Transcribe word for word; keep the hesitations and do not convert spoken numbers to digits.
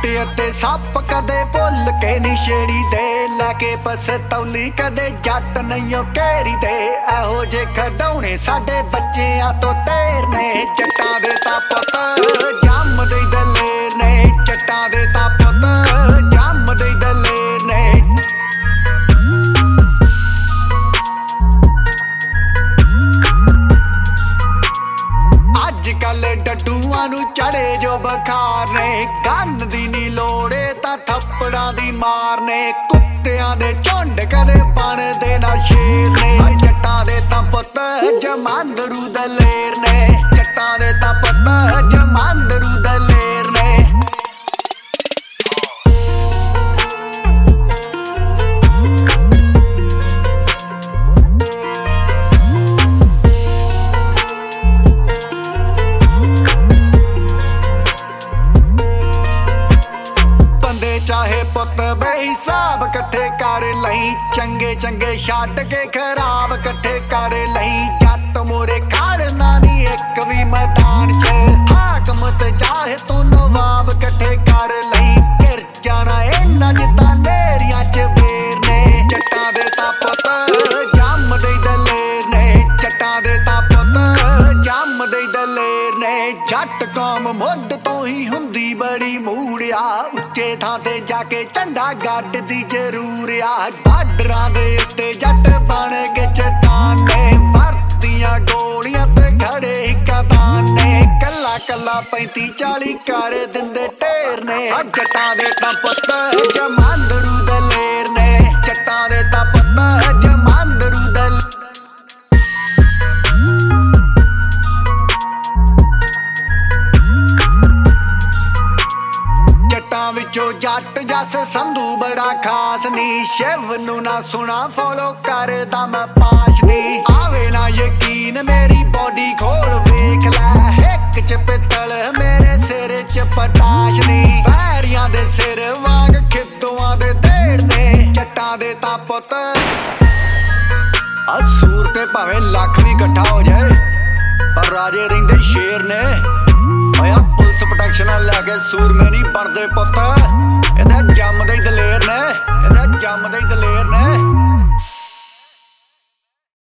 कुत्ते ते सप कदे भुल के नी छेड़ी दे, लैके पसतौली कदे जट नहीं घेरी दे। एहो जे खडौने साडे बच्चियां तो ढेर ने, जट्टां दे तां पुत्त जम्मदे दलेर ने, जट्टां दे तां पुत्त जम्मदे दलेर ने। डड्डूआं नूं चढ़े जो बखार ने, गन दी नी लोड़े तां थप्पड़ां दी मार ने। कुत्तियां दे झुंड कदे बनदे ना शेर ने, जट्टां दे तां पुत्त जमांदरू दलेर ने, जट्टां दे तां पुत्त जमांदरू दलेर ने। चाहे पुत बेहिसाब कट्ठे कर लई, चंगे चंगे छड्ड के खराब कट्ठे कर लई। जट मोरे खड़ना नी एक भी मैदान च, हाकम ते चाहे तू नवाब कट्ठे कर लई। गिर जाना इन्ना जिद्दां नेरियां च बेर ने, जट्टां दे तां पुत्त जम्मदे दलेर ने, जट्टां दे तां पुत्त जम्मदे दलेर ने। जट कौम मुੱਢ तो ही हुंदी बड़ी मूड़िया, उच्चे थां ते जाके झंडा गड्डदी जरूर आ। बार्डरां दे उत्ते जट बण के चट्टान ने, वरतियां गोलियां ते खड़े कदान ने। कल्ला कल्ला पैंती चाली कर दिंदे ढेर ने, जट्टां दे तां पुत्त जमांदरू दलेर ने, जट्टां दे तां पुत्त जमांदरू दलेर। विचों जट जस संधू बड़ा खास नी, शिव नू ना सुना फॉलो करदा मैं पाश नी। आवे ना यकीन मेरी बॉडी खोल वेख लै, हिक च पित्तल मेरे सिर च पटाश नी। पैरियां दे सिर वांग खिद्दुआं दे ढेर ने, जट्टां दे तां पुत्त सूर ते भावें लख भी कट्ठा हो जाए पर राजे रहिंदे शेर ने। पुलिस प्रोटेक्शन लैके सूरमे नहीं बनते पुत्त, इहदे जम्मदे दलेर ने, इहदे जम्मदे दलेर ने।